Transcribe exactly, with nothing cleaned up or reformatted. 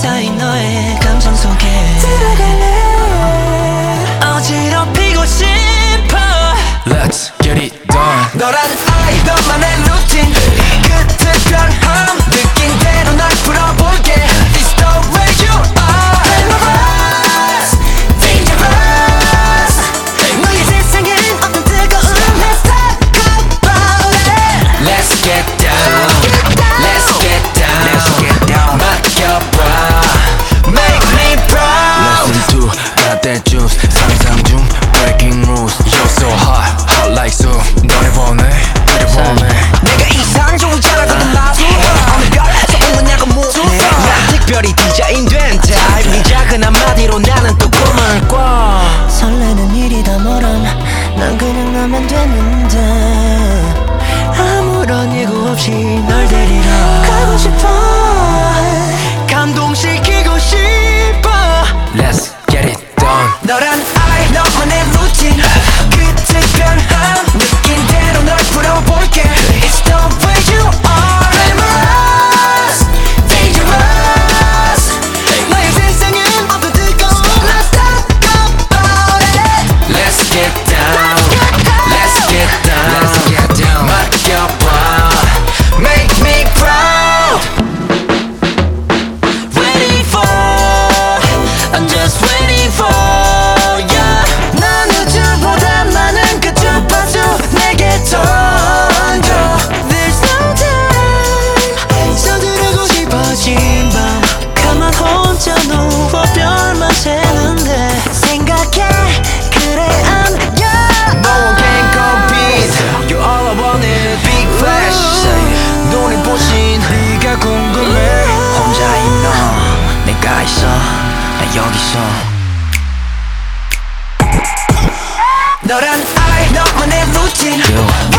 쌓인 너의 감정 속에 들어갈래. 어지럽히고 싶어. Let's get it done. 너란 아이 너만의 루틴 끝에 변함 느낀 대로 날 풀어볼게. It's the way you are. Glamorous, dangerous. 너의 세상엔 어떤 뜨거운 Let's talk about it. Let's get down. Let's get down. Let's get down. 맡겨봐. Make me proud. Listen to got that juice. 상상 중 breaking rules. You're so hot, hot like so. 너네 보내, 그래 보내. 내가 이상주의자라고는 마주 어느 별에서 온 거냐고 묻네. 난 특별히 디자인된 타입. 네 작은 한마디로 나는 또 꿈을 꿔. 설레는 일이 다 뭐람 난 그냥 나면 됐는데 아무런 예고 없이 널 데리러 가고 싶어. 감동시키고 싶어. Let's get it done. 너란 아이 너만의 루틴 끝에 변함 느낀 대로 널 풀어볼게. It's the way you are. Glamorous, dangerous. 너의 세상엔 어떤 뜨거운 Let's talk about it. Let's get down. Let's get down. Let's get down. 맡겨봐. Make me proud. Ready for, I'm just waiting for ya. 난 우주보다 많은 그 주파수 내게 던져. There's no time. 서두르고 싶어진 밤 가만 혼자 누워 별만 새는데 생각해 그래 I'm young. No one can compete. You're all I wanted. Big flash. 눈이 부신 네가 궁금해. 혼자인 너 내가 있어 나 여기 있어. 너란 아이 너만의 루틴